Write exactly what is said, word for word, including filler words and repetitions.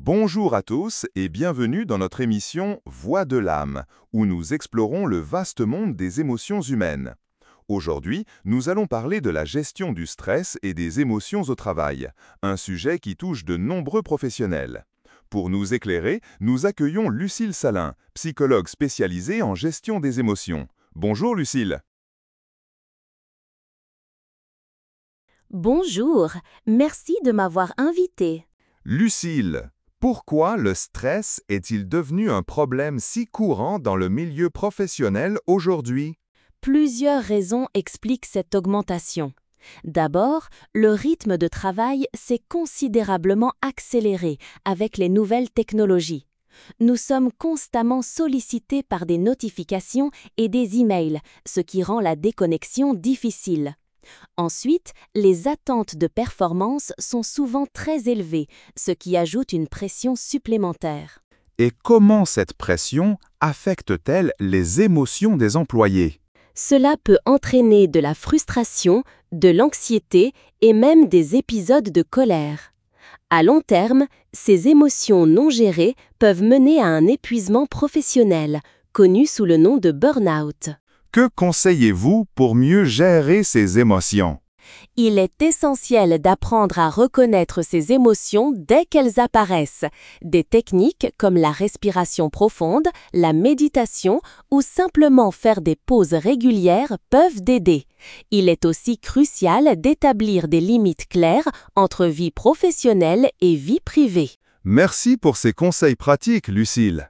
Bonjour à tous et bienvenue dans notre émission Voix de l'âme, où nous explorons le vaste monde des émotions humaines. Aujourd'hui, nous allons parler de la gestion du stress et des émotions au travail, un sujet qui touche de nombreux professionnels. Pour nous éclairer, nous accueillons Lucille Salin, psychologue spécialisée en gestion des émotions. Bonjour Lucille. Bonjour, merci de m'avoir invité. Lucille, pourquoi le stress est-il devenu un problème si courant dans le milieu professionnel aujourd'hui? Plusieurs raisons expliquent cette augmentation. D'abord, le rythme de travail s'est considérablement accéléré avec les nouvelles technologies. Nous sommes constamment sollicités par des notifications et des emails, ce qui rend la déconnexion difficile. Ensuite, les attentes de performance sont souvent très élevées, ce qui ajoute une pression supplémentaire. Et comment cette pression affecte-t-elle les émotions des employés? Cela peut entraîner de la frustration, de l'anxiété et même des épisodes de colère. À long terme, ces émotions non gérées peuvent mener à un épuisement professionnel, connu sous le nom de burn-out. Que conseillez-vous pour mieux gérer ces émotions? Il est essentiel d'apprendre à reconnaître ces émotions dès qu'elles apparaissent. Des techniques comme la respiration profonde, la méditation ou simplement faire des pauses régulières peuvent aider. Il est aussi crucial d'établir des limites claires entre vie professionnelle et vie privée. Merci pour ces conseils pratiques, Lucille.